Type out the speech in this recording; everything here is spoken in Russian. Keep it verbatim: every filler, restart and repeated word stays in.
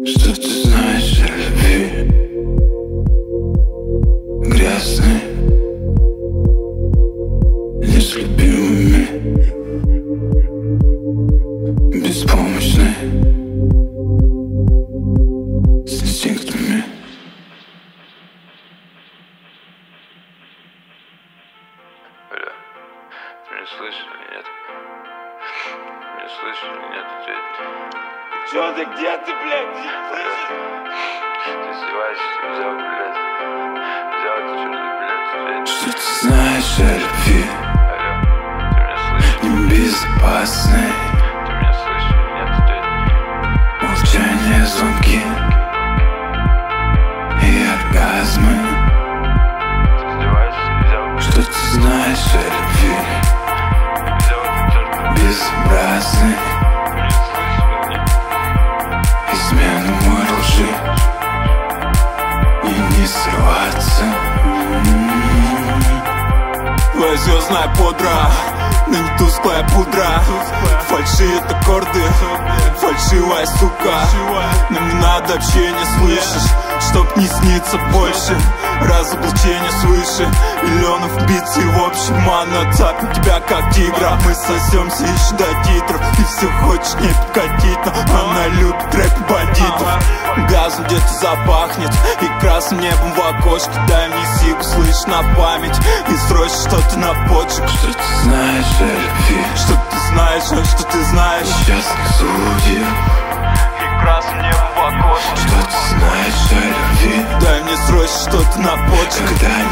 Что ты знаешь о любви? Грязный, не с любимыми, беспомощный, с инстинктами. Бля, ты меня слышишь или нет? Меня слышишь или нет? Ответь. Чё ты, где ты, блядь? Слышишь? Ты издеваешься, что взял, блядь? Взял эту черную, блядь, ответь. Что ты знаешь о любви? Алло, ты меня слышишь? Небезопасный, Ты меня слышишь или нет? Ответь. молчание, звонки и оргазмы. Ты издеваешься, взял, Что ты знаешь о любви? взял эту черную, Безобразный, ты меня слышишь или нет? измену мой лжи и не срываться. Твоя звездная пудра, но не тусклая пудра. Фальшивые аккорды, фальшивая сука. Нам не надо общения, слышишь? Чтоб не снится больше разоблачения свыше миллионов битв. И в общем она цапнет тебя как тигра. Мы сосемся еще до титров. Ты все хочешь не подкатить, но она любит рэп бандитов. Газом где-то запахнет и красным небом в окошке. Дай мне сигу, слышь, на память и срочно что-то на почек. Что ты знаешь о любви? Что ты знаешь, а что ты знаешь? Несчастных судеб. И красным небом в окошке. Что ты знаешь о любви? Дай мне срочно что-то на почек. Когда